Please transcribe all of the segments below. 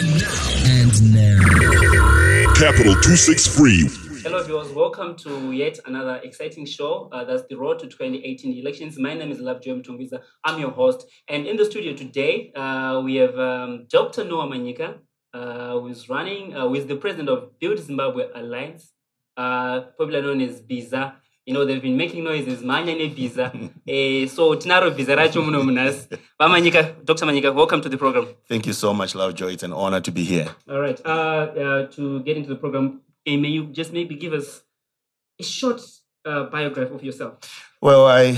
And now. Capital 263. Hello viewers, welcome to yet another exciting show. That's the road to 2018 elections. My name is Lovejoy Mtungwiza. I'm your host. And in the studio today, we have Dr. Noah Manyika, who is running, who is the president of Build Zimbabwe Alliance, popularly known as BIZA. You know, they've been making noises, Manyane BIZA. So, Tinaro BIZA Racho Munomunas. Dr. Manyika, welcome to the program. Thank you so much, Lovejoy. It's an honor to be here. All right. To get into the program, may you just maybe give us a short biography of yourself? Well, I'm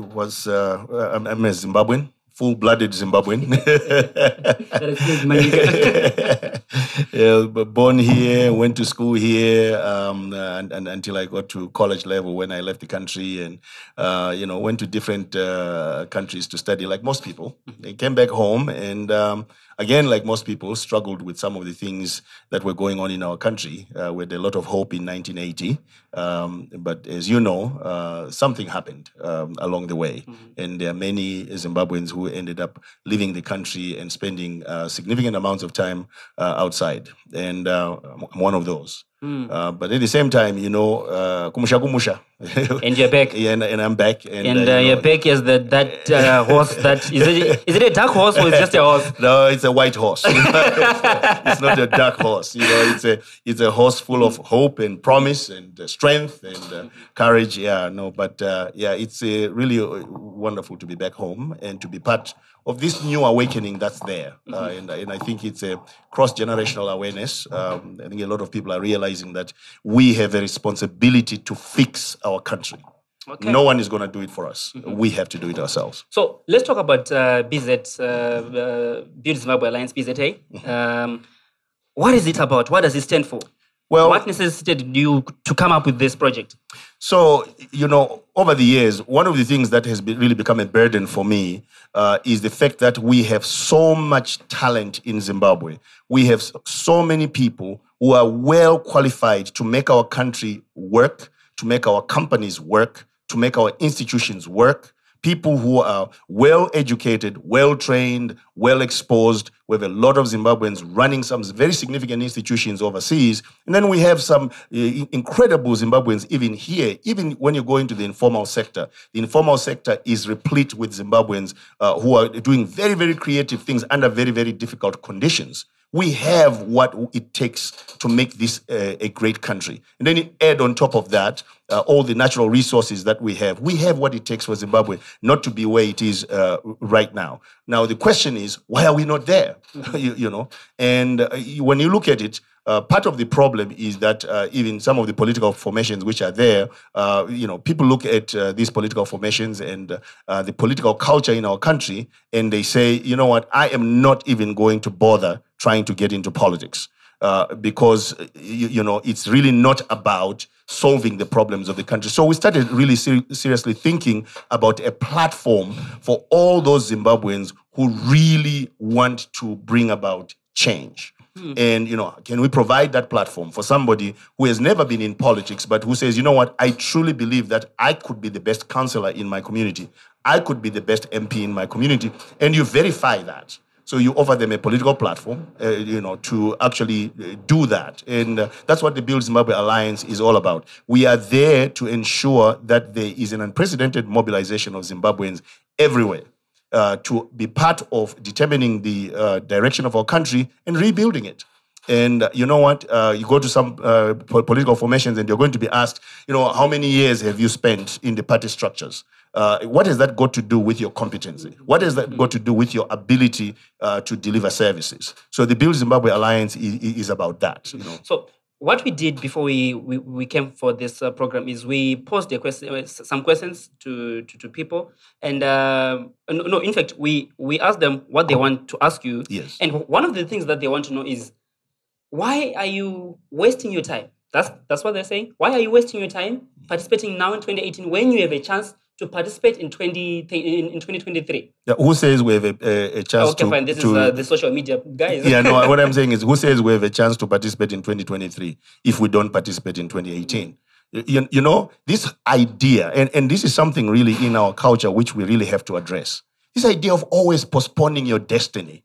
a Zimbabwean, full-blooded Zimbabwean. That explains Manyika. Born here, went to school here, and until I got to college level when I left the country, and went to different countries to study, like most people. I came back home, and again, like most people, struggled with some of the things that were going on in our country. We had a lot of hope in 1980, but as you know, something happened along the way, and there are many Zimbabweans who ended up leaving the country and spending significant amounts of time outside, and I'm one of those. But at the same time, kumusha. And you're back. Yeah, and I'm back. And you're back as that horse that... Is it a dark horse or is it just a horse? No, it's a white horse. It's not a dark horse. It's a horse full of hope and promise and strength and courage. It's really wonderful to be back home and to be part of this new awakening that's there. And I think it's a cross-generational awareness. I think a lot of people are realizing that we have a responsibility to fix our country. Okay. No one is going to do it for us. We have to do it ourselves. So let's talk about BZ, Build Zimbabwe Alliance, BZA. What is it about? What does it stand for? Well, what necessitated you to come up with this project? So, over the years, one of the things that has really become a burden for me is the fact that we have so much talent in Zimbabwe. We have so many people who are well qualified to make our country work, to make our companies work, to make our institutions work. People who are well-educated, well-trained, well-exposed. We have a lot of Zimbabweans running some very significant institutions overseas. And then we have some incredible Zimbabweans even here. Even when you go into the informal sector is replete with Zimbabweans who are doing very, very creative things under very, very difficult conditions. We have what it takes to make this a great country. And then you add on top of that all the natural resources that we have. We have what it takes for Zimbabwe not to be where it is right now. Now, the question is, why are we not there? And when you look at it, part of the problem is that even some of the political formations which are there, people look at these political formations and the political culture in our country, and they say, you know what, I am not even going to bother trying to get into politics because, it's really not about solving the problems of the country. So we started really seriously thinking about a platform for all those Zimbabweans who really want to bring about change. And, can we provide that platform for somebody who has never been in politics, but who says, you know what, I truly believe that I could be the best councillor in my community. I could be the best MP in my community. And you verify that. So you offer them a political platform, to actually do that. And that's what the Build Zimbabwe Alliance is all about. We are there to ensure that there is an unprecedented mobilization of Zimbabweans everywhere. To be part of determining the direction of our country and rebuilding it. And you know what? You go to some political formations and you're going to be asked, how many years have you spent in the party structures? What has that got to do with your competency? What has that got to do with your ability to deliver services? So the Build Zimbabwe Alliance is about that. So what we did before we came for this program is we posed some questions to people, and in fact we asked them what they want to ask you. Yes. And one of the things that they want to know is, why are you wasting your time? That's what they're saying. Why are you wasting your time participating now in 2018 when you have a chance to participate in 2023? Yeah, who says we have a chance to... Okay, fine. This is the social media guys. Yeah, no, what I'm saying is, who says we have a chance to participate in 2023 if we don't participate in 2018? This idea, and this is something really in our culture which we really have to address. This idea of always postponing your destiny,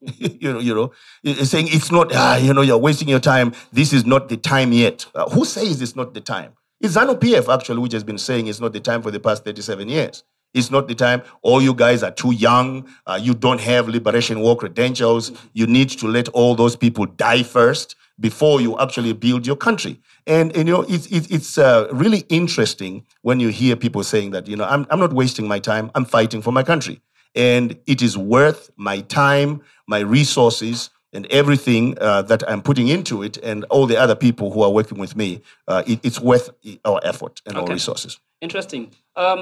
saying it's not, you're wasting your time. This is not the time yet. Who says it's not the time? It's ZANU-PF actually, which has been saying it's not the time for the past 37 years. It's not the time. All you guys are too young. You don't have Liberation War credentials. You need to let all those people die first before you actually build your country. And it's really interesting when you hear people saying that, I'm not wasting my time. I'm fighting for my country. And it is worth my time, my resources, and everything that I'm putting into it, and all the other people who are working with me. It's worth our effort and our resources. Interesting.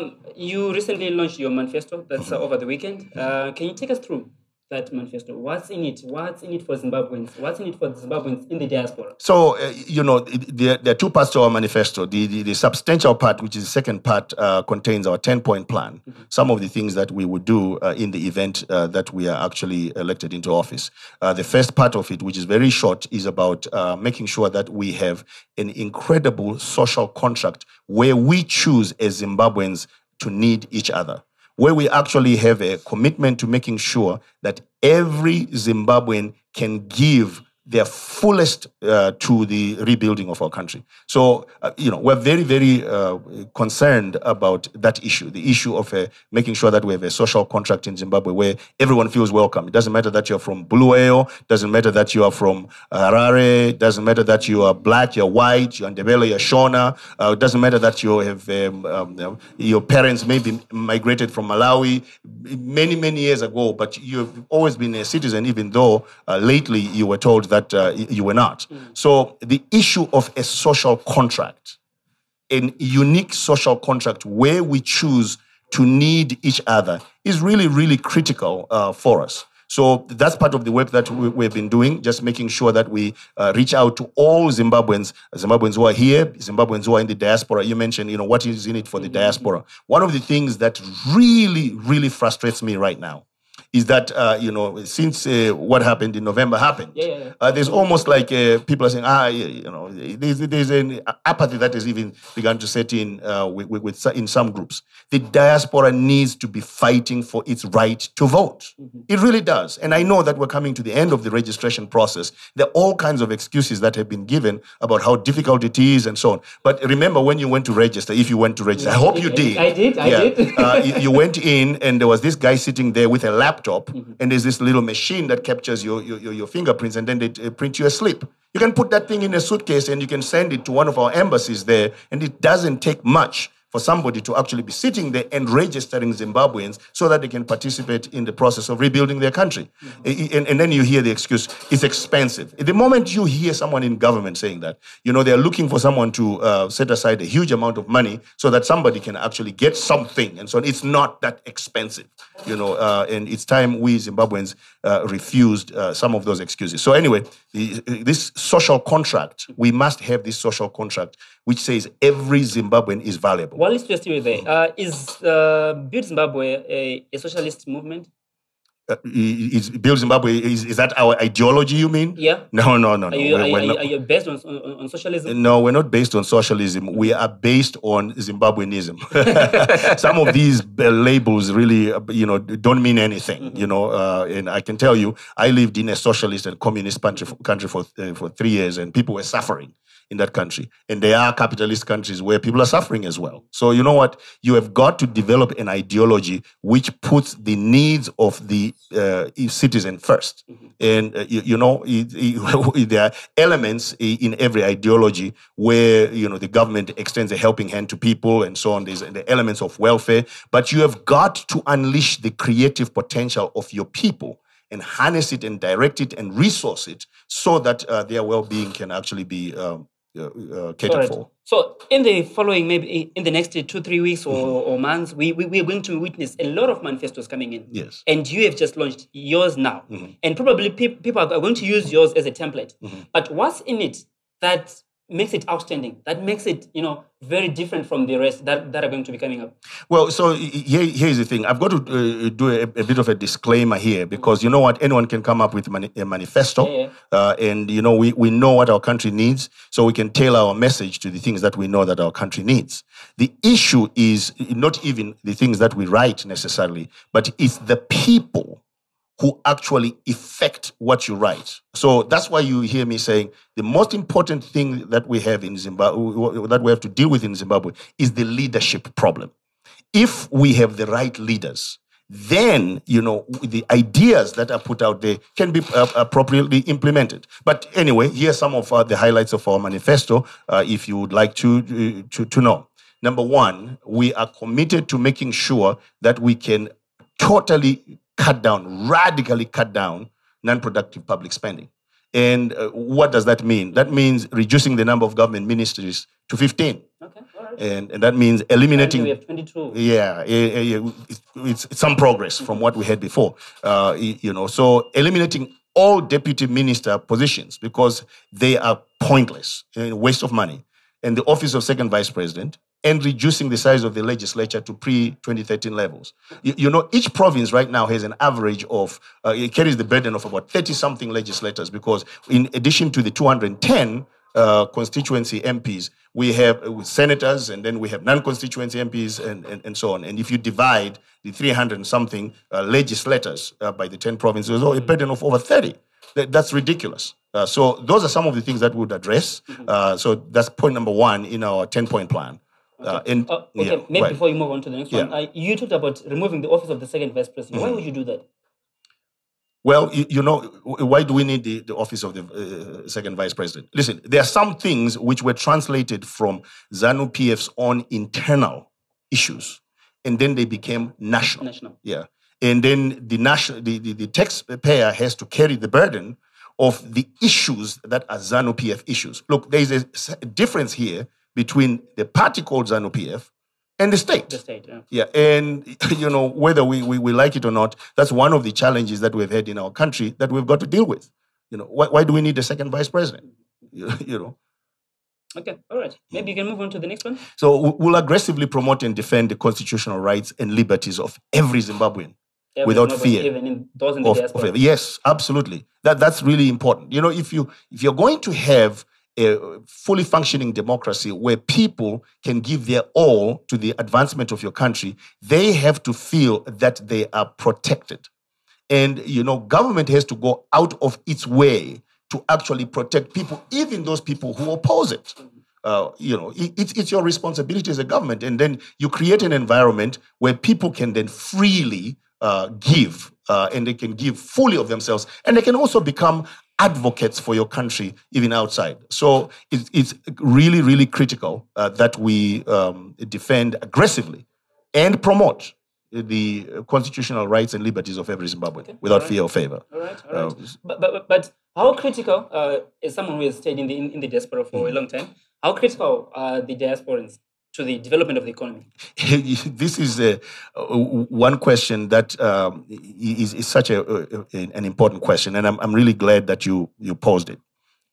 You recently launched your manifesto. That's over the weekend. Can you take us through that manifesto? What's in it? What's in it for Zimbabweans? What's in it for the Zimbabweans in the diaspora? So, there are two parts to our manifesto. The substantial part, which is the second part, contains our 10-point plan. Mm-hmm. Some of the things that we would do in the event that we are actually elected into office. The first part of it, which is very short, is about making sure that we have an incredible social contract where we choose as Zimbabweans to need each other, where we actually have a commitment to making sure that every Zimbabwean can give their fullest to the rebuilding of our country. So, we're very, very concerned about that issue, the issue of making sure that we have a social contract in Zimbabwe where everyone feels welcome. It doesn't matter that you're from Bulawayo, doesn't matter that you are from Harare, doesn't matter that you are black, you're white, you're Ndebele, you're Shona, it doesn't matter that you have your parents maybe migrated from Malawi many, many years ago, but you've always been a citizen, even though lately you were told that you were not. So the issue of a social contract, a unique social contract where we choose to need each other, is really, really critical for us. So that's part of the work that we've been doing, just making sure that we reach out to all Zimbabweans who are here, Zimbabweans who are in the diaspora. You mentioned, what is in it for the diaspora. One of the things that really, really frustrates me right now is that, since what happened in November happened, there's almost like people are saying, there's an apathy that has even begun to set in in some groups. The diaspora needs to be fighting for its right to vote. Mm-hmm. It really does. And I know that we're coming to the end of the registration process. There are all kinds of excuses that have been given about how difficult it is and so on. But remember when you went to register, if you went to register, I hope you did. I did. You went in and there was this guy sitting there with a laptop, and there's this little machine that captures your fingerprints, and then they print you a slip. You can put that thing in a suitcase and you can send it to one of our embassies there, and it doesn't take much for somebody to actually be sitting there and registering Zimbabweans so that they can participate in the process of rebuilding their country. Mm-hmm. And then you hear the excuse, it's expensive. The moment you hear someone in government saying that, they're looking for someone to set aside a huge amount of money so that somebody can actually get something. And so it's not that expensive, and it's time we Zimbabweans refused some of those excuses. So anyway, this social contract, we must have this social contract which says every Zimbabwean is valuable. Well, let's just stay there. Is Build Zimbabwe a socialist movement? Is Build Zimbabwe, is that our ideology, you mean? Yeah. No. Are you based on socialism? No, we're not based on socialism. We are based on Zimbabweanism. Some of these labels really, don't mean anything, and I can tell you, I lived in a socialist and communist country for 3 years, and people were suffering in that country. And there are capitalist countries where people are suffering as well. So you know what? You have got to develop an ideology which puts the needs of the citizen first. Mm-hmm. And, there are elements in every ideology where, the government extends a helping hand to people and so on. There's the elements of welfare. But you have got to unleash the creative potential of your people and harness it and direct it and resource it so that their well-being can actually be catered for. So in the following, maybe in the next 2-3 weeks or months, we are going to witness a lot of manifestos coming in. Yes. And you have just launched yours now. Mm-hmm. And probably people are going to use yours as a template. Mm-hmm. But what's in it that makes it outstanding? That makes it, very different from the rest that are going to be coming up? Well, so here's the thing. I've got to do a bit of a disclaimer here because you know what? Anyone can come up with a manifesto. And, we know what our country needs, so we can tailor our message to the things that we know that our country needs. The issue is not even the things that we write necessarily, but it's the people who actually effect what you write. So that's why you hear me saying the most important thing that we have in Zimbabwe, that we have to deal with in Zimbabwe, is the leadership problem. If we have the right leaders, then, the ideas that are put out there can be appropriately implemented. But anyway, here are some of the highlights of our manifesto, if you would like to know. Number one, we are committed to making sure that we can totally radically cut down non-productive public spending. And what does that mean? That means reducing the number of government ministries to 15. Okay, all right. And that means eliminating... We have 22. Yeah, it's some progress from what we had before. So eliminating all deputy minister positions because they are pointless, waste of money. And the office of second vice president, and reducing the size of the legislature to pre-2013 levels. Each province right now has an average of, it carries the burden of about 30-something legislators because in addition to the 210 constituency MPs, we have senators and then we have non-constituency MPs and so on. And if you divide the 300-something legislators by the 10 provinces, a burden of over 30. That's ridiculous. So those are some of the things that we would address. So that's point number one in our 10-point plan. Okay. Maybe before you move on to the next one, you talked about removing the office of the second vice president. Why would you do that? Well, why do we need the office of the second vice president? Listen, there are some things which were translated from ZANU-PF's own internal issues, and then they became national. Yeah, and then the taxpayer has to carry the burden of the issues that are ZANU-PF issues. Look, there is a difference here between the party called ZANU-PF and the state. The state, yeah. Yeah, and, whether we like it or not, that's one of the challenges that we've had in our country that we've got to deal with. Why do we need a second vice president? Okay, all right. Maybe you can move on to the next one. So we'll aggressively promote and defend the constitutional rights and liberties of every Zimbabwean. Without fear. Even those in the diaspora. Yes, absolutely. That's really important. If you're going to have a fully functioning democracy where people can give their all to the advancement of your country, they have to feel that they are protected. And, government has to go out of its way to actually protect people, even those people who oppose it. It's your responsibility as a government. And then you create an environment where people can then freely give, and they can give fully of themselves. And they can also become advocates for your country, even outside. So it's really, really critical that we defend aggressively and promote the constitutional rights and liberties of every Zimbabwean without fear or favor. All right. But how critical, as someone who has stayed in the diaspora for a long time, how critical are the diasporans to the development of the economy? This is one question that is such an important question, and I'm really glad that you posed it.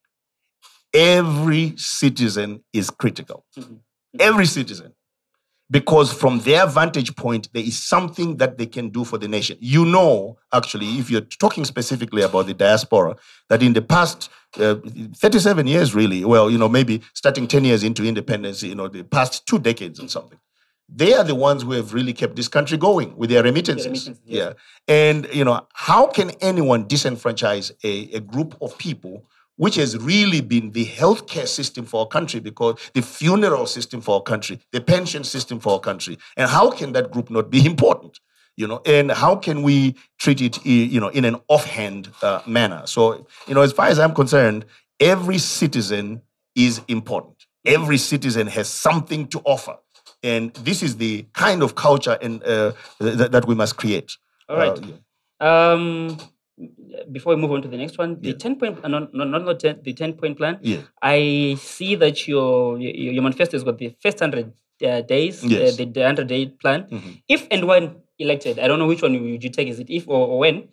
Every citizen is critical. Every citizen. Because from their vantage point, there is something that they can do for the nation. Actually, if you're talking specifically about the diaspora, that in the past 37 years, really, maybe starting 10 years into independence, the past 2 decades and something, they are the ones who have really kept this country going with their remittances. Yes. Yeah. And, how can anyone disenfranchise a group of people which has really been the healthcare system for our country, because the funeral system for our country, the pension system for our country, and how can that group not be important? And how can we treat it, in an offhand manner? So, as far as I'm concerned, every citizen is important. Every citizen has something to offer, and this is the kind of culture that we must create. All right. Before we move on to the next one, the 10-point, the 10-point plan. Yeah. I see that your manifesto has got the first 100 days, Yes. the 100-day plan. If and when elected, I don't know which one would you take. Is it if or when?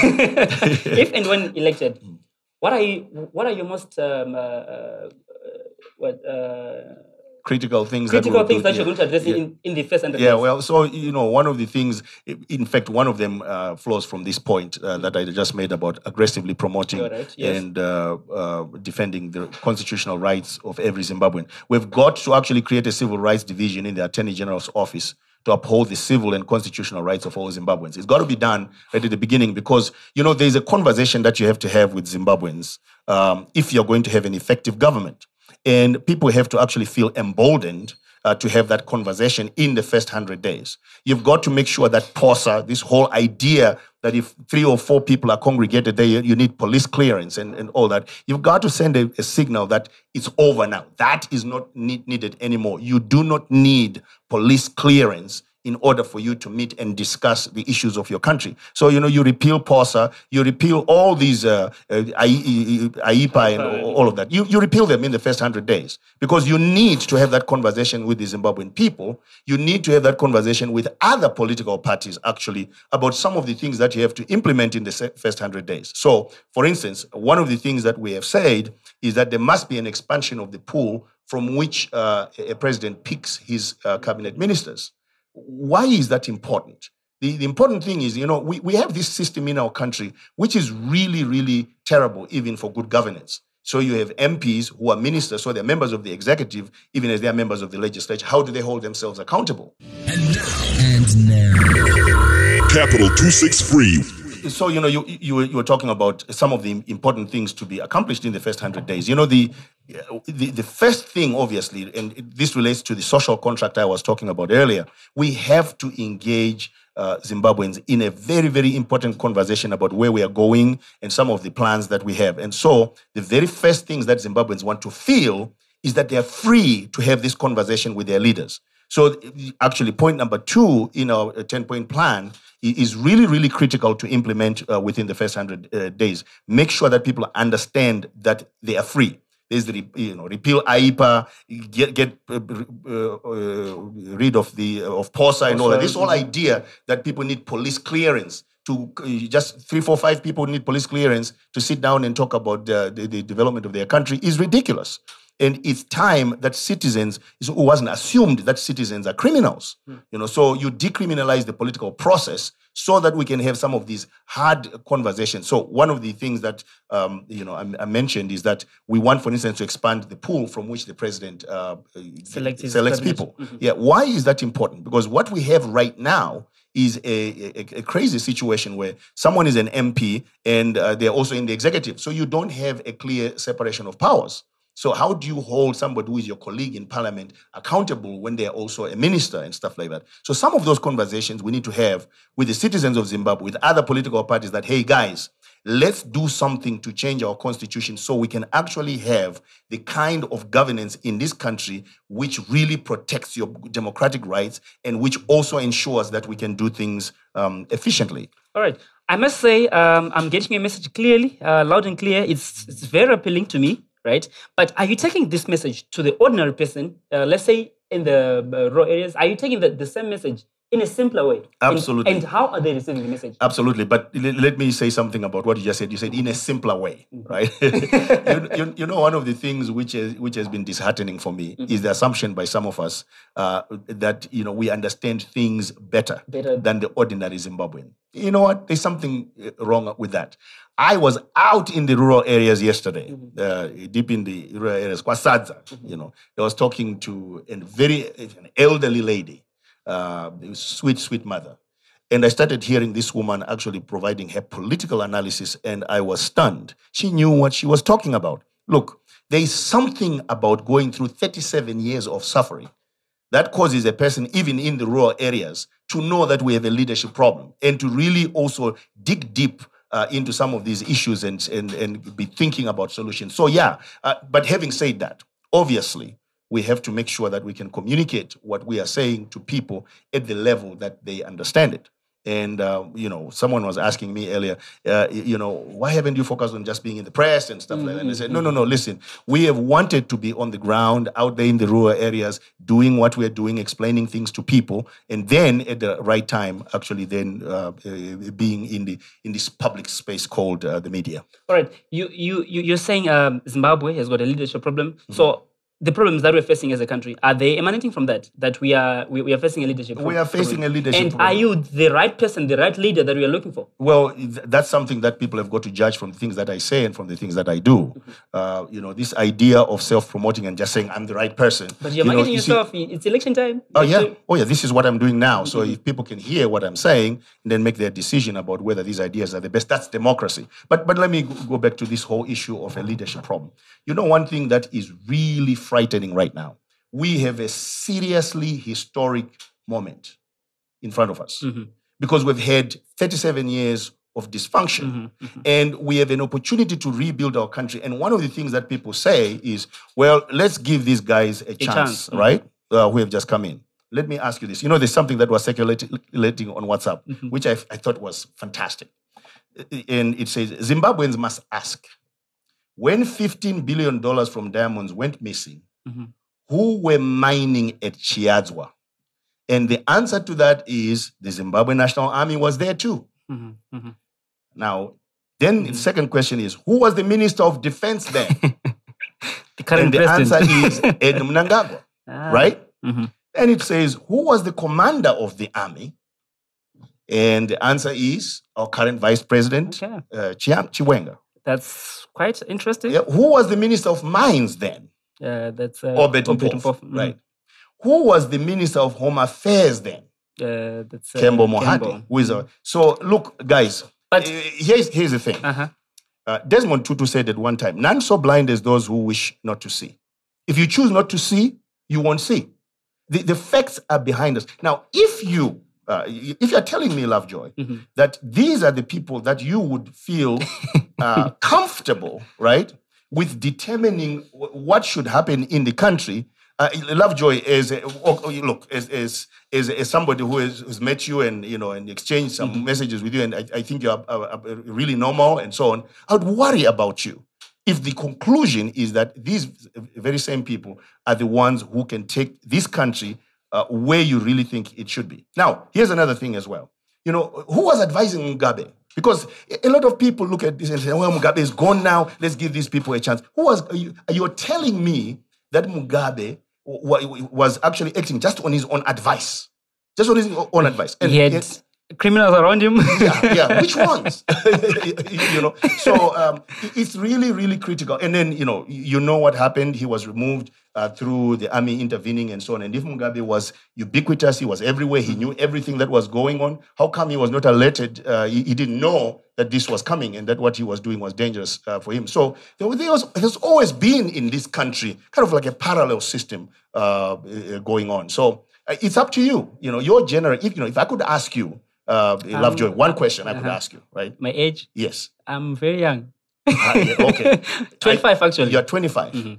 If and when elected, what are your most what critical things critical that things that yeah. you're going to address Yeah. in the first 100 Yeah, days? well, so, one of the things, in fact, one of them flows from this point that I just made about aggressively promoting All right, yes. and defending the constitutional rights of every Zimbabwean. We've got to actually create a civil rights division in the Attorney General's office to uphold the civil and constitutional rights of all Zimbabweans. It's got to be done right at the beginning because, there's a conversation that you have to have with Zimbabweans if you're going to have an effective government. And people have to actually feel emboldened to have that conversation in the first 100 days. You've got to make sure that POSA, this whole idea that if 3 or 4 people are congregated there, you need police clearance and all that. You've got to send a signal that it's over now. That is not needed anymore. You do not need police clearance in order for you to meet and discuss the issues of your country. So, you repeal POSA, you repeal all these AIPA and all of that. You repeal them in the first 100 days because you need to have that conversation with the Zimbabwean people. You need to have that conversation with other political parties, actually, about some of the things that you have to implement in the first 100 days. So, for instance, one of the things that we have said is that there must be an expansion of the pool from which a president picks his cabinet ministers. Why is that important? The important thing is, we have this system in our country which is really, really terrible, even for good governance. So you have MPs who are ministers, so they're members of the executive, even as they are members of the legislature. How do they hold themselves accountable? And now. Capital 263. So, you were talking about some of the important things to be accomplished in the first 100 days. The first thing, obviously, and this relates to the social contract I was talking about earlier, we have to engage Zimbabweans in a very, very important conversation about where we are going and some of the plans that we have. And so the very first things that Zimbabweans want to feel is that they are free to have this conversation with their leaders. So actually, point number 2 in our 10-point plan is really, really critical to implement within the first 100 days. Make sure that people understand that they are free. There's the repeal AIPA, get rid of POSA and all that. This whole idea that people need police clearance to just 3, 4, 5 people need police clearance to sit down and talk about the development of their country is ridiculous. And it's time that citizens, it wasn't assumed that citizens are criminals. So you decriminalize the political process so that we can have some of these hard conversations. So one of the things that I mentioned is that we want, for instance, to expand the pool from which the president selects people. Mm-hmm. Yeah, why is that important? Because what we have right now is a crazy situation where someone is an MP and they're also in the executive. So you don't have a clear separation of powers. So how do you hold somebody who is your colleague in parliament accountable when they're also a minister and stuff like that? So some of those conversations we need to have with the citizens of Zimbabwe, with other political parties that, hey, guys, let's do something to change our constitution so we can actually have the kind of governance in this country which really protects your democratic rights and which also ensures that we can do things efficiently. All right. I must say I'm getting a message clearly, loud and clear. It's very appealing to me. Right? But are you taking this message to the ordinary person, let's say in the rural areas, are you taking the same message in a simpler way? Absolutely. And how are they receiving the message? Absolutely. But let me say something about what you just said. You said in a simpler way, right? One of the things which has been disheartening for me is the assumption by some of us that, we understand things better than the ordinary Zimbabwean. You know what? There's something wrong with that. I was out in the rural areas yesterday, deep in the rural areas, Kwasadza, I was talking to an elderly lady, sweet mother. And I started hearing this woman actually providing her political analysis, and I was stunned. She knew what she was talking about. Look, there is something about going through 37 years of suffering that causes a person, even in the rural areas, to know that we have a leadership problem and to really also dig deep into some of these issues and be thinking about solutions. So but having said that, obviously, we have to make sure that we can communicate what we are saying to people at the level that they understand it. And, someone was asking me earlier, why haven't you focused on just being in the press and stuff like that? And I said, no, listen, we have wanted to be on the ground out there in the rural areas, doing what we're doing, explaining things to people, and then at the right time, actually then being in this public space called the media. All right. You're saying Zimbabwe has got a leadership problem. Mm-hmm. So the problems that we're facing as a country, are they emanating from that we are facing a leadership problem? We are facing a leadership and problem. Are you the right person, the right leader that we are looking for? Well, that's something that people have got to judge from the things that I say and from the things that I do. This idea of self-promoting and just saying I'm the right person. But you're marketing yourself. It's election time. Oh yeah. This is what I'm doing now. So if people can hear what I'm saying and then make their decision about whether these ideas are the best, that's democracy. But let me go back to this whole issue of a leadership problem. One thing that is really frightening right now, we have a seriously historic moment in front of us because we've had 37 years of dysfunction and we have an opportunity to rebuild our country. And one of the things that people say is, well, let's give these guys a chance. Right? Who have just come in. Let me ask you this. There's something that was circulating on WhatsApp, which I thought was fantastic. And it says, Zimbabweans must ask, when $15 billion from diamonds went missing, who were mining at Chiadzwa? And the answer to that is the Zimbabwe National Army was there too. Now, then the second question is, who was the Minister of Defense then? The current president. answer is Ed Mnangagwa, right? And it says, who was the commander of the army? And the answer is our current Vice President, Chiwenga. That's quite interesting. Yeah. Who was the Minister of Mines then? That's Obed Mpofu, right? Who was the Minister of Home Affairs then? That's Kembo Mohadi. Who is so look, guys. But here's the thing. Desmond Tutu said at one time, "None so blind as those who wish not to see. If you choose not to see, you won't see. The facts are behind us. Now, if you're telling me, Lovejoy, that these are the people that you would feel comfortable, right, with determining what should happen in the country, Lovejoy is as somebody who has met you and exchanged some messages with you, and I think you're really normal and so on. I would worry about you if the conclusion is that these very same people are the ones who can take this country where you really think it should be. Now, here's another thing as well. Who was advising Mugabe? Because a lot of people look at this and say, well, Mugabe is gone now. Let's give these people a chance. You're telling me that Mugabe was actually acting just on his own advice. Just on his own advice. And he had criminals around him. Yeah. Which ones? So it's really, really critical. And then, what happened. He was removed through the army intervening and so on. And if Mugabe was ubiquitous, he was everywhere. He knew everything that was going on. How come he was not alerted? He didn't know that this was coming and that what he was doing was dangerous for him. So there's always been in this country kind of like a parallel system going on. So it's up to you. Your generation. If I could ask you, Lovejoy, one question I could ask you, right? My age? Yes. I'm very young. Okay. 25, actually. You're 25.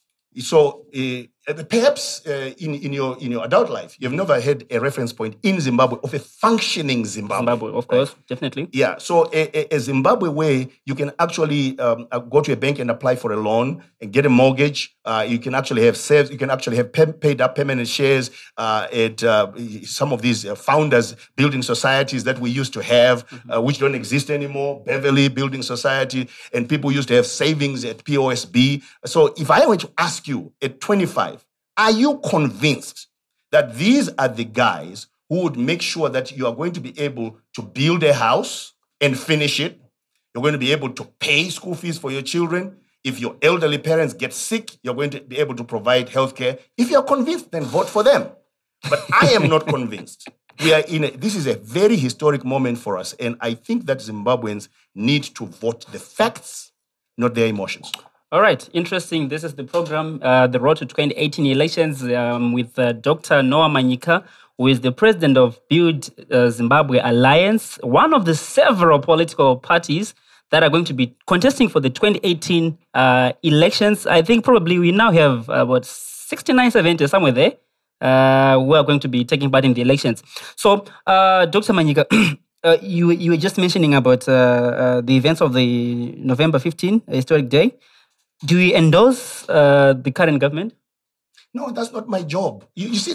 So perhaps in your adult life, you've never had a reference point in Zimbabwe of a functioning Zimbabwe. Of course, definitely. Yeah. So a Zimbabwe where you can actually go to a bank and apply for a loan and get a mortgage. You can actually have saved. You can actually have paid up permanent shares at some of these founders building societies that we used to have, which don't exist anymore. Beverly Building Society, and people used to have savings at POSB. So if I were to ask you at 25, are you convinced that these are the guys who would make sure that you are going to be able to build a house and finish it? You're going to be able to pay school fees for your children. If your elderly parents get sick, you're going to be able to provide healthcare. If you're convinced, then vote for them. But I am not convinced. This is a very historic moment for us. And I think that Zimbabweans need to vote the facts, not their emotions. All right, interesting. This is the program, The Road to 2018 Elections, with Dr. Noah Manyika, who is the president of Build Zimbabwe Alliance, one of the several political parties that are going to be contesting for the 2018 elections. I think probably we now have about 69, 70, somewhere there, who are going to be taking part in the elections. So, Dr. Manyika, you were just mentioning about the events of the November 15 historic day. Do you endorse the current government? No, that's not my job. You see,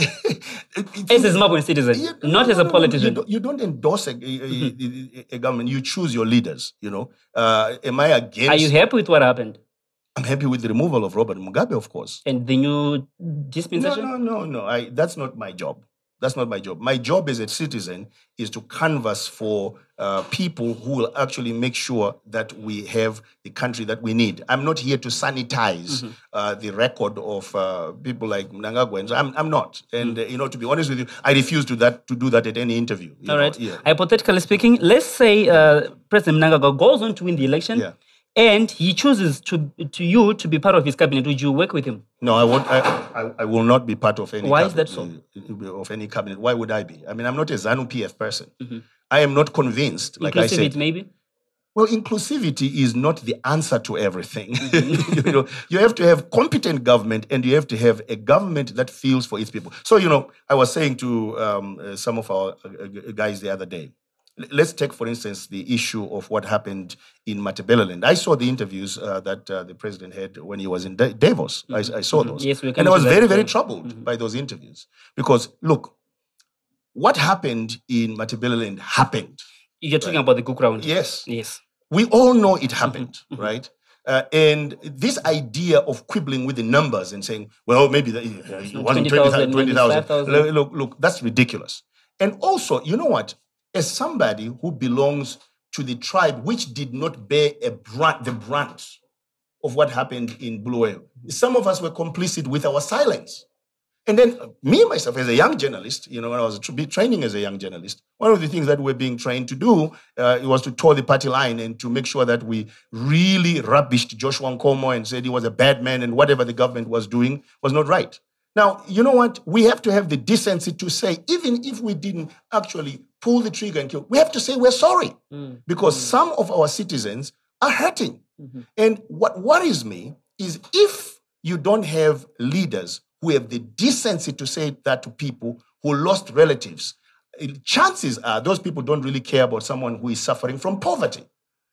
as a Zimbabwean citizen, not as a politician. You don't endorse a government. You choose your leaders. Am I against? Are you happy with what happened? I'm happy with the removal of Robert Mugabe, of course. And the new dispensation? No. That's not my job. That's not my job. My job as a citizen is to canvass for people who will actually make sure that we have the country that we need. I'm not here to sanitize the record of people like Mnangagwa. I'm not. And, to be honest with you, I refuse to do that at any interview. All right. Yeah. Hypothetically speaking, let's say President Mnangagwa goes on to win the election. Yeah. And he chooses to be part of his cabinet. Would you work with him? No, I won't. I will not be part of any. Why is that so? Of any cabinet? Why would I be? I mean, I'm not a ZANU PF person. I am not convinced. Like I said, maybe. Well, inclusivity is not the answer to everything. You have to have competent government, and you have to have a government that feels for its people. So, I was saying to some of our guys the other day. Let's take, for instance, the issue of what happened in Matabeleland. I saw the interviews that the president had when he was in Davos. I saw those. Yes, and I was very, very troubled by those interviews. Because, look, what happened in Matabeleland happened. You're talking about the Cook round. Yes. Yes. We all know it happened, right? And this idea of quibbling with the numbers and saying, well, maybe it wasn't 20,000. Look, that's ridiculous. And also, you know what? As somebody who belongs to the tribe which did not bear the brunt of what happened in Bulawayo, some of us were complicit with our silence. And then me, myself, as a young journalist, when I was training as a young journalist, one of the things that we were being trained to do was to toe the party line and to make sure that we really rubbished Joshua Nkomo and said he was a bad man and whatever the government was doing was not right. Now, you know what? We have to have the decency to say, even if we didn't actually pull the trigger and kill, we have to say we're sorry because some of our citizens are hurting. And what worries me is if you don't have leaders who have the decency to say that to people who lost relatives, chances are those people don't really care about someone who is suffering from poverty.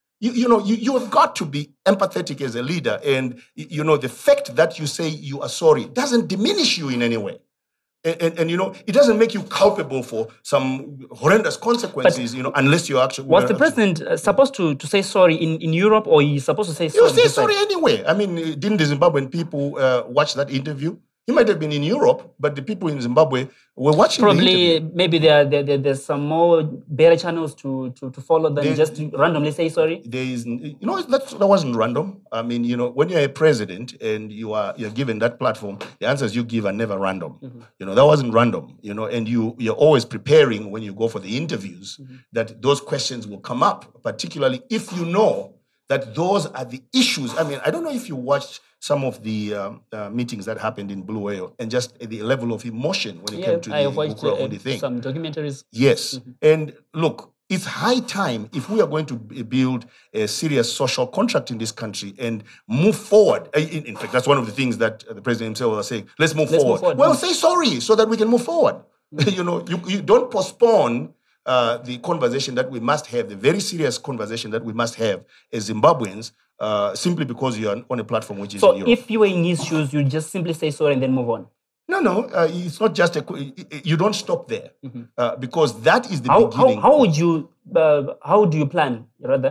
You have got to be empathetic as a leader. And, the fact that you say you are sorry doesn't diminish you in any way. And it doesn't make you culpable for some horrendous consequences, unless you actually... Was the president supposed to say sorry in Europe, or he's supposed to say sorry? You say sorry anyway. I mean, didn't the Zimbabwean people watch that interview? He might have been in Europe, but the people in Zimbabwe were watching. Probably, maybe there's some more better channels to follow than just to randomly say sorry. There is, that wasn't random. I mean, when you're a president and you're given that platform, the answers you give are never random. That wasn't random. And you're always preparing when you go for the interviews that those questions will come up, particularly if you know that those are the issues. I mean, I don't know if you watched some of the meetings that happened in Bulawayo and just the level of emotion when it came to the thing. Some documentaries. Yes. And look, it's high time if we are going to build a serious social contract in this country and move forward. In fact, that's one of the things that the president himself was saying. Let's move forward. Well, say sorry so that we can move forward. You don't postpone the conversation that we must have, the very serious conversation that we must have as Zimbabweans, simply because you are on a platform which is in Europe. So if you were in his shoes, you just simply say sorry and then move on? No, it's not just you don't stop there, because that is the beginning. How do you plan, rather,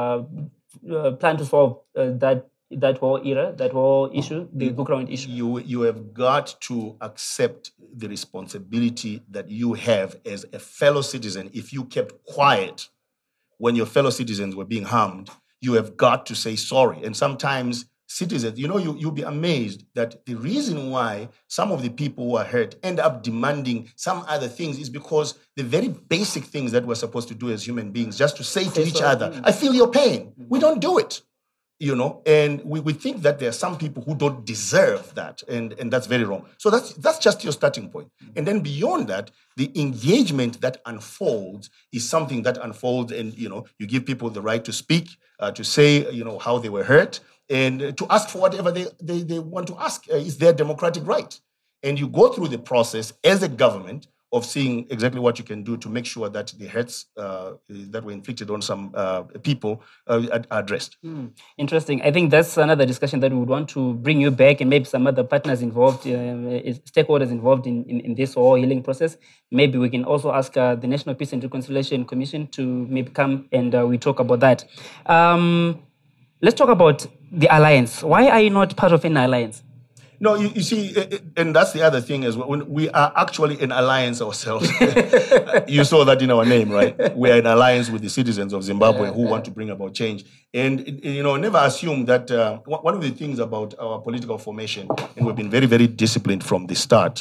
plan to solve that whole era, that whole issue, the Gukuraland issue? You have got to accept the responsibility that you have as a fellow citizen. If you kept quiet when your fellow citizens were being harmed, you have got to say sorry. And sometimes citizens, you'll be amazed that the reason why some of the people who are hurt end up demanding some other things is because the very basic things that we're supposed to do as human beings, just to say to each other, I feel your pain. We don't do it. And we think that there are some people who don't deserve that, and that's very wrong. So that's just your starting point. And then beyond that, the engagement that unfolds is something that unfolds, and you give people the right to speak, to say how they were hurt, and to ask for whatever they want to ask. Is their democratic right. And you go through the process as a government of seeing exactly what you can do to make sure that the hurts that were inflicted on some people are addressed. Interesting. I think that's another discussion that we would want to bring you back, and maybe some other partners involved, stakeholders involved in this whole healing process. Maybe we can also ask the National Peace and Reconciliation Commission to maybe come and we talk about that. Let's talk about the alliance. Why are you not part of an alliance? No, you see, and that's the other thing is when we are actually in alliance ourselves. You saw that in our name, right? We are in alliance with the citizens of Zimbabwe who want to bring about change. And, never assume that one of the things about our political formation, and we've been very, very disciplined from the start,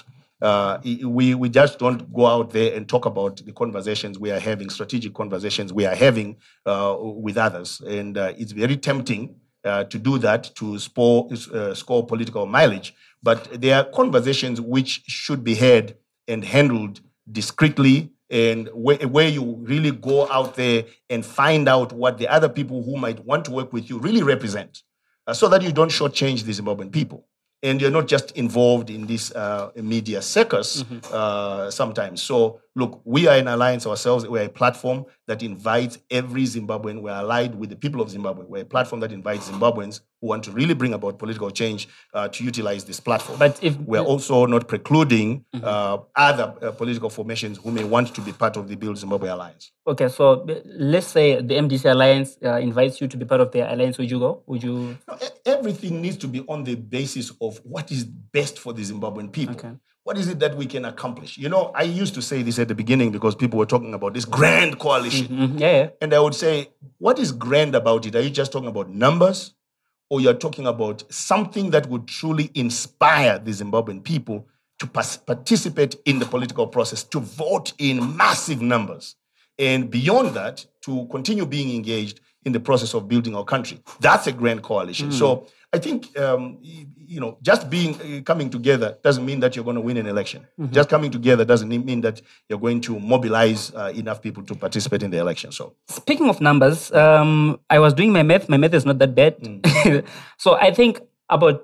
we just don't go out there and talk about the conversations we are having, strategic conversations we are having with others. And it's very tempting to do that, to score political mileage. But there are conversations which should be had and handled discreetly, and where you really go out there and find out what the other people who might want to work with you really represent, so that you don't shortchange the Zimbabwean people. And you're not just involved in this media circus sometimes. So, look, we are an alliance ourselves. We're a platform that invites every Zimbabwean. We're allied with the people of Zimbabwe. We're a platform that invites Zimbabweans who want to really bring about political change to utilize this platform. But if we're also not precluding other political formations who may want to be part of the Build Zimbabwe Alliance. Okay, so let's say the MDC Alliance invites you to be part of the alliance. Would you go? Would you? No, everything needs to be on the basis of what is best for the Zimbabwean people. Okay. What is it that we can accomplish? I used to say this at the beginning because people were talking about this grand coalition. Mm-hmm. Yeah. And I would say, what is grand about it? Are you just talking about numbers? Or you're talking about something that would truly inspire the Zimbabwean people to participate in the political process, to vote in massive numbers? And beyond that, to continue being engaged in the process of building our country. That's a grand coalition. So I think, just coming together doesn't mean that you're going to win an election. Mm-hmm. Just coming together doesn't mean that you're going to mobilize enough people to participate in the election. So, speaking of numbers, I was doing my math. My math is not that bad. So I think about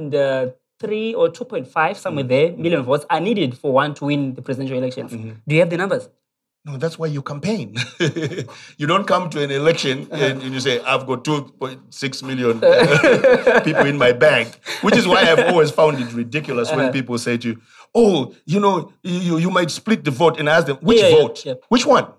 2.3 or 2.5, somewhere there, million votes are needed for one to win the presidential elections. Mm-hmm. Do you have the numbers? No, that's why you campaign. You don't come to an election and you say, I've got 2.6 million people in my bank, which is why I've always found it ridiculous when people say to you, oh, you might split the vote. And I ask them, which vote? Yeah. Which one?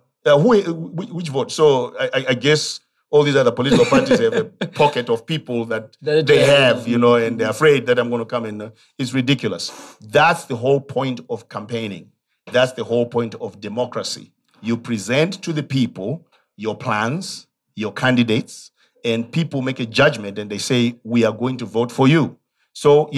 Which vote? So I guess all these other political parties have a pocket of people that they have, and they're afraid that I'm going to come in. It's ridiculous. That's the whole point of campaigning. That's the whole point of democracy. You present to the people your plans, your candidates, and people make a judgment and they say, we are going to vote for you. So,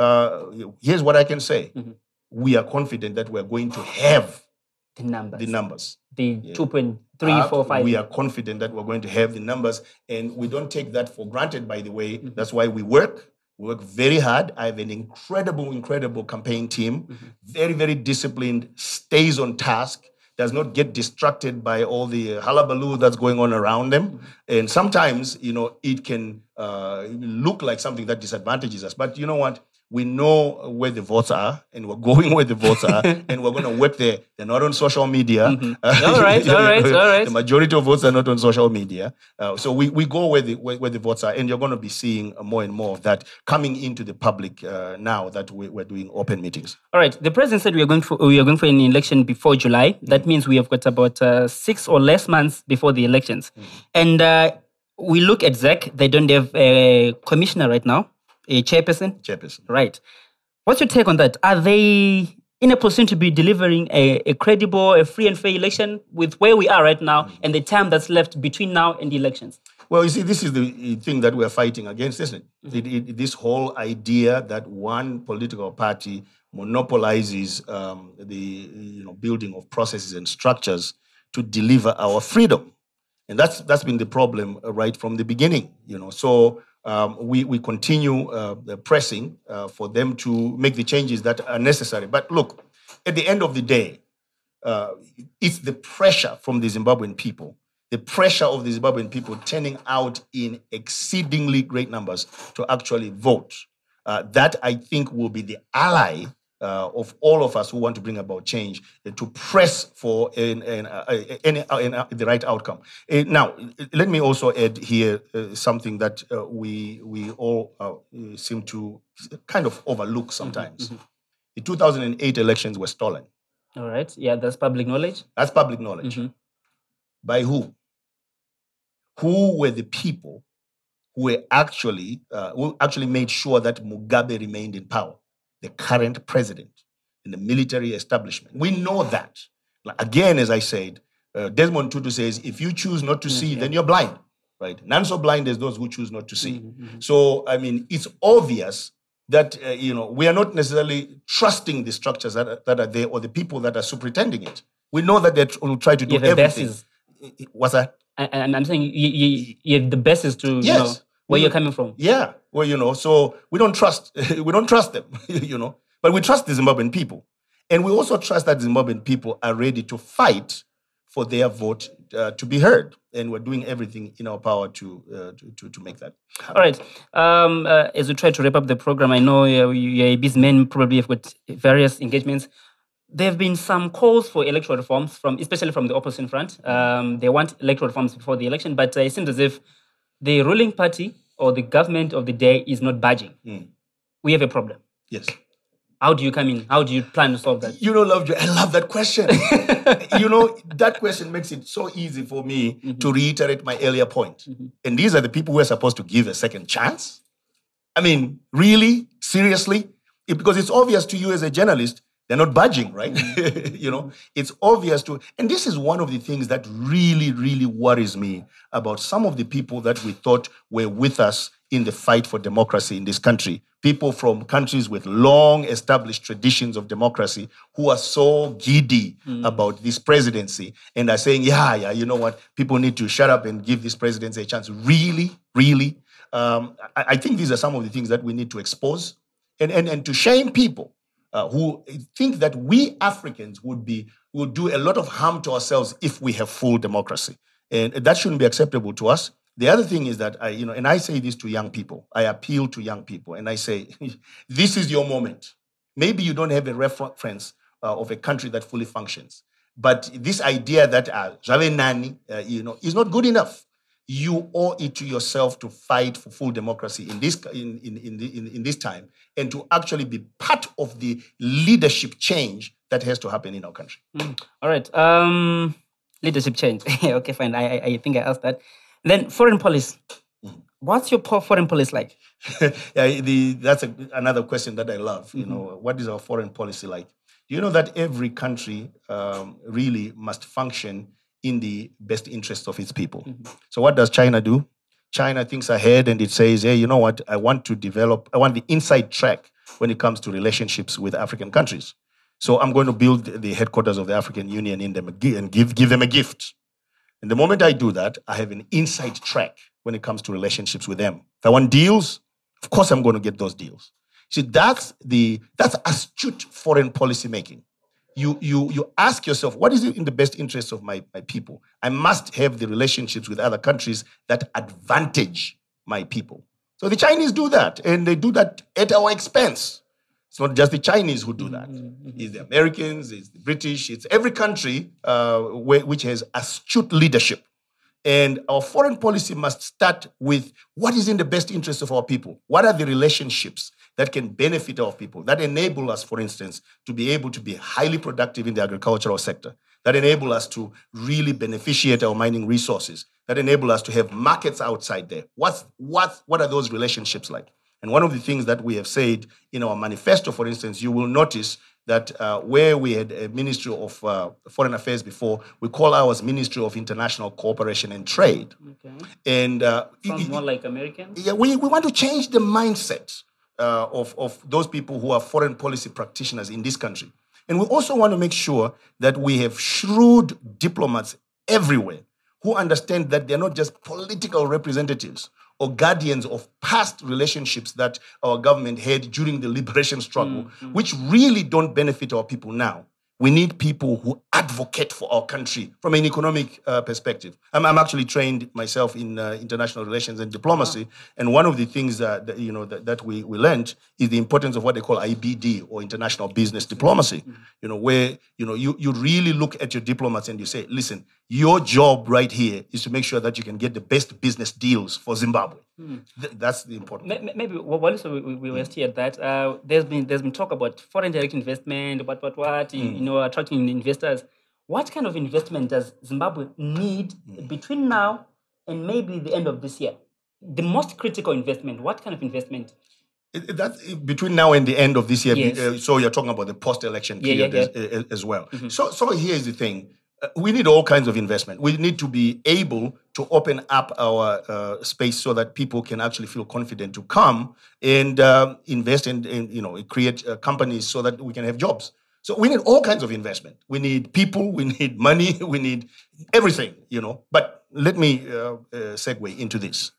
here's what I can say. Mm-hmm. We are confident that we're going to have the numbers. The 2.3, 4, 5. We are confident that we're going to have the numbers, and we don't take that for granted, by the way. Mm-hmm. That's why we work. We work very hard. I have an incredible campaign team, very, very disciplined, stays on task, does not get distracted by all the hullabaloo that's going on around them. And sometimes, it can look like something that disadvantages us. But you know what? We know where the votes are, and we're going where the votes are, and we're going to work there. They're not on social media. Mm-hmm. All right. The majority of votes are not on social media. So we go where the votes are, and you're going to be seeing more and more of that coming into the public now that we're doing open meetings. All right. The president said we are going for an election before July. That means we have got about 6 or less months before the elections. Mm-hmm. And we look at ZAC. They don't have a commissioner right now. A chairperson? Chairperson. Right. What's your take on that? Are they in a position to be delivering a credible, a free and fair election with where we are right now and the time that's left between now and the elections? Well, you see, this is the thing that we're fighting against, isn't it? Mm-hmm. This whole idea that one political party monopolizes the building of processes and structures to deliver our freedom. And that's been the problem right from the beginning, So we continue pressing for them to make the changes that are necessary. But look, at the end of the day, it's the pressure from the Zimbabwean people, the pressure of the Zimbabwean people turning out in exceedingly great numbers to actually vote. That, I think, will be the ally of all of us who want to bring about change to press for the right outcome. Now, let me also add here something that we all seem to kind of overlook sometimes. Mm-hmm. The 2008 elections were stolen. All right. Yeah, that's public knowledge. That's public knowledge. Mm-hmm. By who? Who were the people who actually made sure that Mugabe remained in power, the current president in the military establishment. We know that. Again, as I said, Desmond Tutu says, if you choose not to see, then you're blind, right? None so blind as those who choose not to see. So, I mean, it's obvious that, we are not necessarily trusting the structures that are there or the people that are superintending it. We know that they will try to do everything. What's that? And I'm saying you have the basis to know where you're coming from. Yeah. Well, so we don't trust them, but we trust the Zimbabwean people. And we also trust that Zimbabwean people are ready to fight for their vote to be heard. And we're doing everything in our power to make that happen. All right. As we try to wrap up the program, I know you're a busy man, probably have got various engagements. There have been some calls for electoral reforms, especially from the opposition front. They want electoral reforms before the election, but it seems as if the ruling party or the government of the day is not budging. We have a problem. Yes. How do you come in? How do you plan to solve that? Lovejoy, I love that question. That question makes it so easy for me to reiterate my earlier point. And these are the people who are supposed to give a second chance? I mean, really? Seriously? Because it's obvious to you as a journalist, they're not budging, right? It's obvious and this is one of the things that really, really worries me about some of the people that we thought were with us in the fight for democracy in this country. People from countries with long established traditions of democracy who are so giddy about this presidency and are saying, you know what, people need to shut up and give this presidency a chance. Really, really? I think these are some of the things that we need to expose and to shame people who think that we Africans will do a lot of harm to ourselves if we have full democracy. And that shouldn't be acceptable to us. The other thing is that and I say this to young people. I appeal to young people and I say, this is your moment. Maybe you don't have a reference of a country that fully functions, but this idea that Jave Nani, is not good enough. You owe it to yourself to fight for full democracy in this time and to actually be part of the leadership change that has to happen in our country. All right. Leadership change. Okay, fine. I think I asked that. Then foreign policy. What's your foreign policy like? That's another question that I love. What is our foreign policy like? You know that every country really must function in the best interests of its people. So what does China do? China thinks ahead and it says, hey, you know what? I want the inside track when it comes to relationships with African countries. So I'm going to build the headquarters of the African Union in them and give them a gift. And the moment I do that, I have an inside track when it comes to relationships with them. If I want deals, of course I'm going to get those deals. See, that's astute foreign policy making. You ask yourself, what is in the best interest of my people? I must have the relationships with other countries that advantage my people. So the Chinese do that, and they do that at our expense. It's not just the Chinese who do that. It's the Americans, it's the British, it's every country which has astute leadership. And our foreign policy must start with what is in the best interest of our people? What are the relationships that can benefit our people, that enable us, for instance, to be able to be highly productive in the agricultural sector, that enable us to really beneficiate our mining resources, that enable us to have markets outside there? What are those relationships like? And one of the things that we have said in our manifesto, for instance, you will notice that where we had a Ministry of Foreign Affairs before, we call ours Ministry of International Cooperation and Trade. Okay. And sounds more like Americans. Yeah, we want to change the mindset of those people who are foreign policy practitioners in this country. And we also want to make sure that we have shrewd diplomats everywhere who understand that they're not just political representatives or guardians of past relationships that our government had during the liberation struggle, which really don't benefit our people now. We need people who advocate for our country from an economic perspective. I'm actually trained myself in international relations and diplomacy, and one of the things that we learned is the importance of what they call IBD, or international business diplomacy. Where you really look at your diplomats and you say, listen, your job right here is to make sure that you can get the best business deals for Zimbabwe. That's the important. Maybe while we were still at that, there's been talk about foreign direct investment, attracting investors. What kind of investment does Zimbabwe need between now and maybe the end of this year? the most critical investment, what kind of investment? That's between now and the end of this year. Yes. So you're talking about the post-election period as well. Mm-hmm. So here's the thing. We need all kinds of investment. We need to be able to open up our space so that people can actually feel confident to come and invest and create companies so that we can have jobs. So we need all kinds of investment. We need people, we need money, we need everything, But let me segue into this.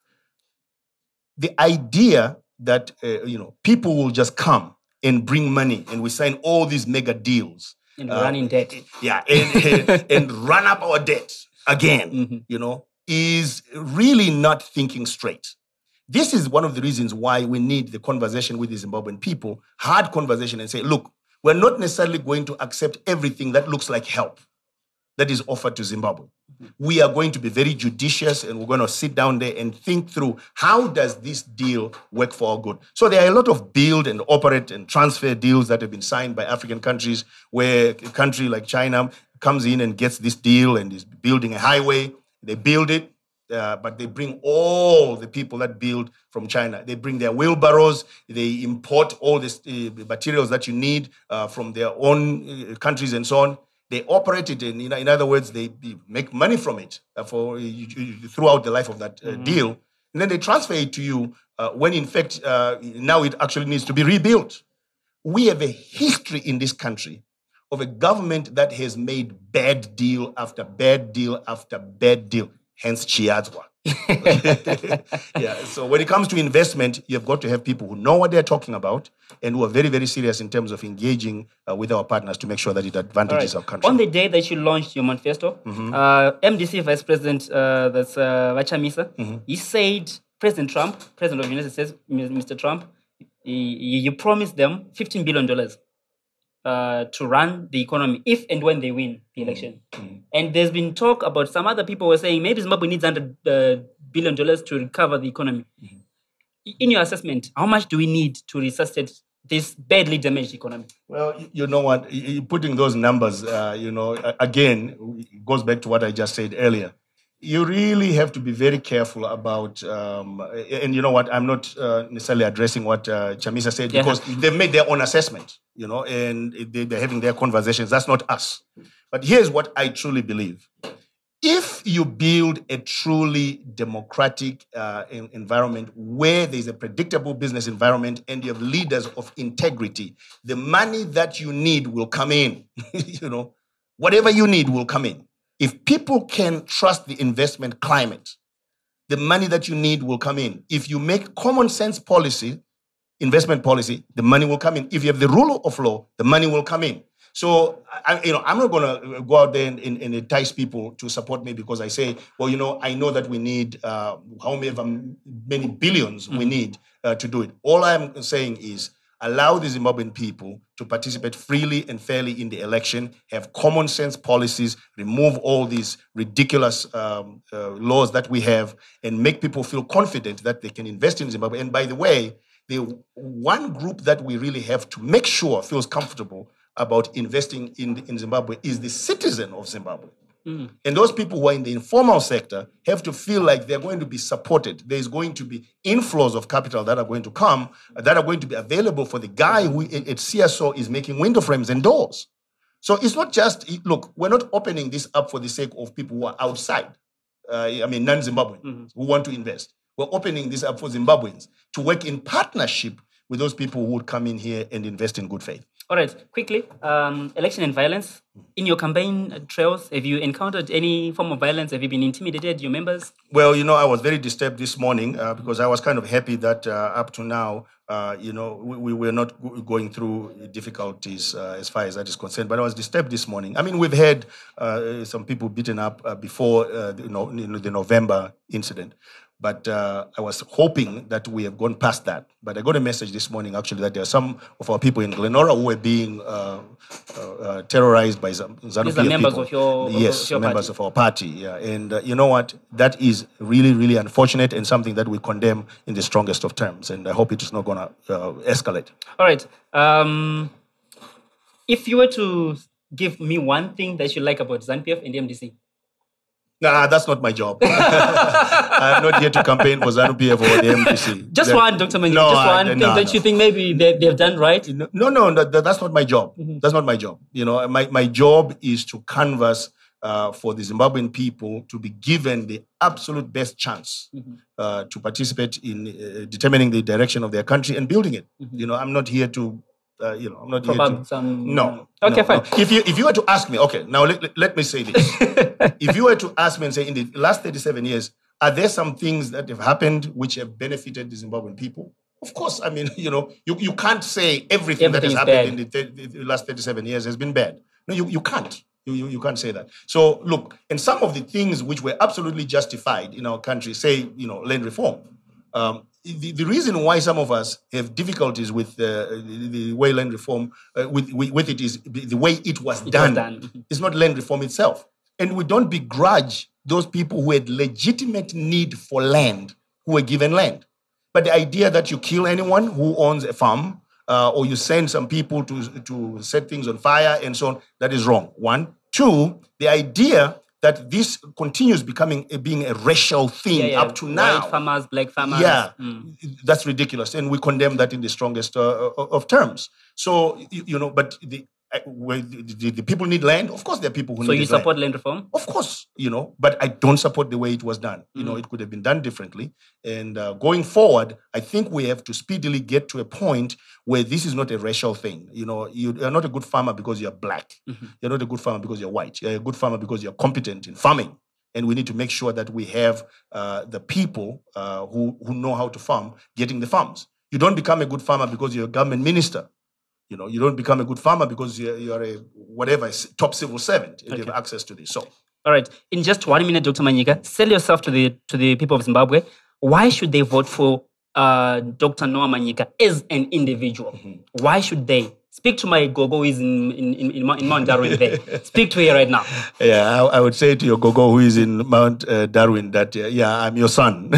The idea that people will just come and bring money and we sign all these mega deals. And run in debt. Yeah, and run up our debt again, is really not thinking straight. This is one of the reasons why we need the conversation with the Zimbabwean people, hard conversation, and say, look, we're not necessarily going to accept everything that looks like help that is offered to Zimbabwe. We are going to be very judicious and we're going to sit down there and think through how does this deal work for our good. So there are a lot of build and operate and transfer deals that have been signed by African countries where a country like China comes in and gets this deal and is building a highway. They build it, but they bring all the people that build from China. They bring their wheelbarrows. They import all these materials that you need from their own countries and so on. They operate it, in other words, they make money from it throughout the life of that deal. And then they transfer it to you when, in fact, now it actually needs to be rebuilt. We have a history in this country of a government that has made bad deal after bad deal after bad deal, hence Chiadzwa. Yeah. So when it comes to investment, you've got to have people who know what they're talking about and who are very, very serious in terms of engaging with our partners to make sure that it advantages our country. On the day that you launched your manifesto, MDC Vice President, that's Vachamisa, he said, President Trump, President of the United States, Mr. Trump, you promised them $15 billion to run the economy if and when they win the election. And there's been talk about some other people were saying maybe Zimbabwe needs $100 billion to recover the economy. In your assessment, how much do we need to resuscitate this badly damaged economy? Well, you know what, putting those numbers, again, it goes back to what I just said earlier. You really have to be very careful about, and you know what, I'm not necessarily addressing what Chamisa said because they've made their own assessment, and they're having their conversations. That's not us. But here's what I truly believe. If you build a truly democratic environment where there's a predictable business environment and you have leaders of integrity, the money that you need will come in. Whatever you need will come in. If people can trust the investment climate, the money that you need will come in. If you make common sense policy, investment policy, the money will come in. If you have the rule of law, the money will come in. So, I'm not going to go out there and entice people to support me because I say, well, I know that we need however many billions we need to do it. All I'm saying is allow the Zimbabwean people to participate freely and fairly in the election, have common sense policies, remove all these ridiculous laws that we have, and make people feel confident that they can invest in Zimbabwe. And by the way, the one group that we really have to make sure feels comfortable about investing in Zimbabwe is the citizen of Zimbabwe. And those people who are in the informal sector have to feel like they're going to be supported. There's going to be inflows of capital that are going to come, that are going to be available for the guy who at CSO is making window frames and doors. So it's not just, look, we're not opening this up for the sake of people who are outside, non-Zimbabweans who want to invest. We're opening this up for Zimbabweans to work in partnership with those people who would come in here and invest in good faith. All right, quickly, election and violence. In your campaign trails, have you encountered any form of violence? Have you been intimidated, your members? Well, I was very disturbed this morning because I was kind of happy that up to now, we were not going through difficulties as far as that is concerned. But I was disturbed this morning. I mean, we've had some people beaten up before the November incident. But I was hoping that we have gone past that. But I got a message this morning, actually, that there are some of our people in Glenora who were being terrorized by ZANU-PF people. These are members of your members party. of our party. Yeah. And you know what? That is really, really unfortunate and something that we condemn in the strongest of terms. And I hope it is not going to escalate. All right. If you were to give me one thing that you like about ZANU-PF and the MDC. Nah, that's not my job. I'm not here to campaign for ZANU-PF or the MDC. Just one, Dr. Manyika, just one thing that you think maybe they've done right? No, that's not my job. That's not my job. My job is to canvass for the Zimbabwean people to be given the absolute best chance to participate in determining the direction of their country and building it. I'm not here to... I'm not here to... No. Okay, fine. No. If you were to ask me, okay, now let me say this. If you were to ask me and say, in the last 37 years, are there some things that have happened which have benefited the Zimbabwean people? Of course. I mean, you can't say everything that has happened in the last 37 years has been bad. No, you can't. You can't say that. So, look, and some of the things which were absolutely justified in our country, say, land reform, the reason why some of us have difficulties with the way land reform, with it is the way it was done. It's not land reform itself. And we don't begrudge those people who had legitimate need for land, who were given land. But the idea that you kill anyone who owns a farm, or you send some people to set things on fire and so on, that is wrong. One. Two, the idea that this continues being a racial thing up to now. White farmers, black farmers. Yeah, that's ridiculous. And we condemn that in the strongest of terms. So, but the people need land. Of course, there are people who need land. So you support land reform? Of course, but I don't support the way it was done. It could have been done differently. And going forward, I think we have to speedily get to a point where this is not a racial thing. You're not a good farmer because you're black. You're not a good farmer because you're white. You're a good farmer because you're competent in farming. And we need to make sure that we have the people who know how to farm getting the farms. You don't become a good farmer because you're a government minister. You don't become a good farmer because you're a top civil servant and you have access to this. So, all right. In just 1 minute, Dr. Manyika, sell yourself to the people of Zimbabwe. Why should they vote for Dr. Noah Manyika as an individual? Why should they? Speak to my gogo who is in Mount Darwin there. Speak to her right now. Yeah, I would say to your gogo who is in Mount Darwin that, I'm your son.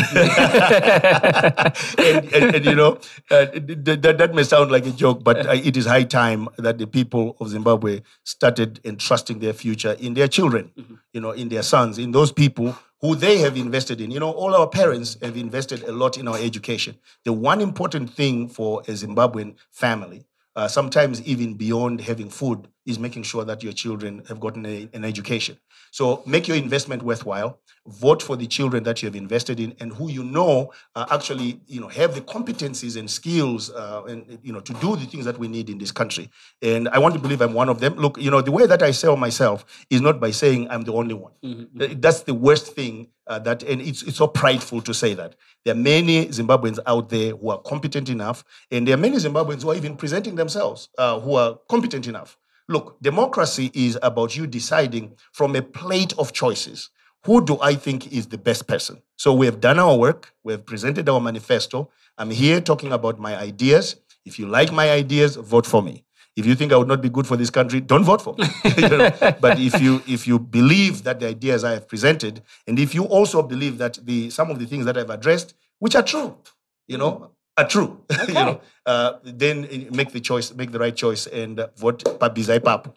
That may sound like a joke, but it is high time that the people of Zimbabwe started entrusting their future in their children, in their sons, in those people who they have invested in. All our parents have invested a lot in our education. The one important thing for a Zimbabwean family, sometimes even beyond having food, is making sure that your children have gotten an education. So make your investment worthwhile. Vote for the children that you have invested in and who actually have the competencies and skills to do the things that we need in this country. And I want to believe I'm one of them. Look, the way that I sell myself is not by saying I'm the only one. That's the worst thing. And it's so prideful to say that. There are many Zimbabweans out there who are competent enough, and there are many Zimbabweans who are even presenting themselves who are competent enough. Look, democracy is about you deciding from a plate of choices, who do I think is the best person? So we have done our work. We have presented our manifesto. I'm here talking about my ideas. If you like my ideas, vote for me. If you think I would not be good for this country, don't vote for me. But if you believe that the ideas I have presented, and if you also believe that some of the things that I've addressed, which are true, are true, Okay. then make the right choice, and vote Pabizai Papu.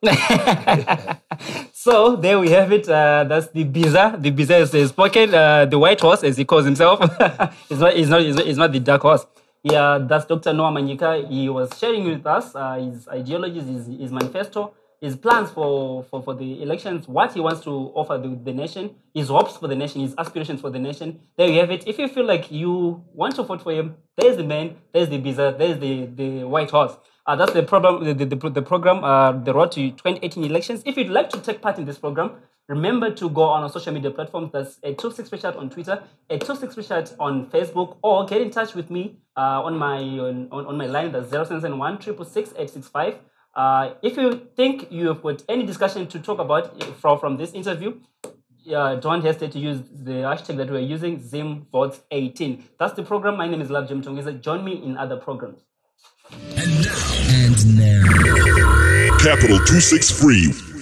So there we have it. That's the Biza. The Biza is spoken. The white horse, as he calls himself, is not the dark horse. Yeah, that's Dr. Noah Manyika. He was sharing with us his ideologies, his manifesto, his plans for the elections, what he wants to offer the nation, his hopes for the nation, his aspirations for the nation. There you have it. If you feel like you want to vote for him, there's the man, there's the Biza, there's the white horse. That's the program, the program, the Road to 2018 elections. If you'd like to take part in this program, remember to go on our social media platforms. That's a 26Richard on Twitter, a 26Richard on Facebook, or get in touch with me on my line. That's 0771 666 865. If you think you have got any discussion to talk about from this interview, don't hesitate to use the hashtag that we're using, ZimVotes18. That's the program. My name is LoveJoe Mtongeza. Join me in other programs. And now. Capital 263